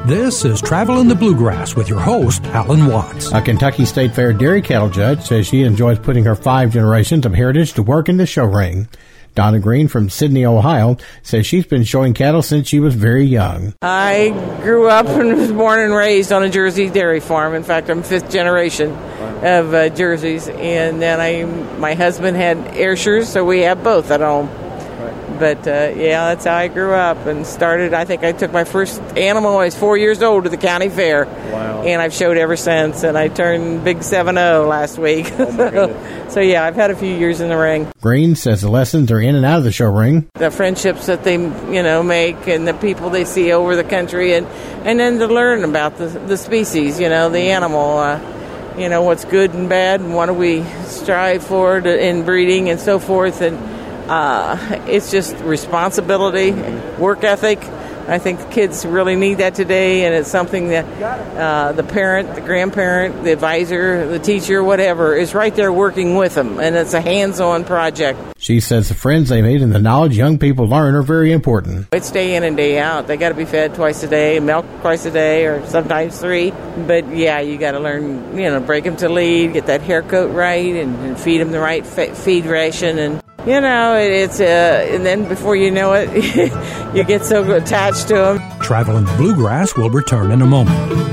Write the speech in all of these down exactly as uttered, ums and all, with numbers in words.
This is Travel in the Bluegrass with your host, Alan Watts. A Kentucky State Fair dairy cattle judge says she enjoys putting her five generations of heritage to work in the show ring. Donna Green from Sydney, Ohio, says she's been showing cattle since she was very young. I grew up and was born and raised on a Jersey dairy farm. In fact, I'm fifth generation of uh, Jerseys. And then I, my husband had Ayrshires, so we have both at home. But, uh, yeah, that's how I grew up and started. I think I took my first animal when I was four years old to the county fair. Wow. And I've showed ever since. And I turned big seven oh last week. Oh, my goodness. So, yeah, I've had a few years in the ring. Green says the lessons are in and out of the show ring. The friendships that they, you know, make and the people they see over the country. And, and then to learn about the, the species, you know, the animal. Uh, you know, what's good and bad and what do we strive for to, in breeding and so forth. And Uh, it's just responsibility, work ethic. I think the kids really need that today, and it's something that uh, the parent, the grandparent, the advisor, the teacher, whatever, is right there working with them, and it's a hands-on project. She says the friends they made and the knowledge young people learn are very important. It's day in and day out. They got to be fed twice a day, milk twice a day, or sometimes three. But, yeah, you got to learn, you know, break them to lead, get that hair coat right, and, and feed them the right fe- feed ration, and you know, it's, uh, and then before you know it, you get so attached to them. Travel in the Bluegrass will return in a moment.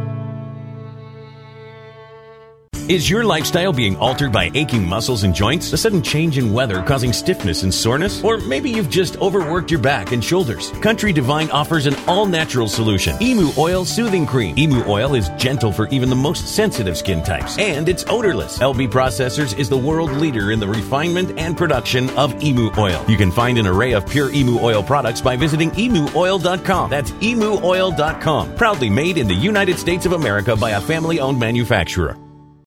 Is your lifestyle being altered by aching muscles and joints? A sudden change in weather causing stiffness and soreness? Or maybe you've just overworked your back and shoulders? Country Divine offers an all-natural solution. Emu Oil Soothing Cream. Emu Oil is gentle for even the most sensitive skin types. And it's odorless. L B Processors is the world leader in the refinement and production of Emu Oil. You can find an array of pure Emu Oil products by visiting emu oil dot com. That's emu oil dot com. Proudly made in the United States of America by a family-owned manufacturer.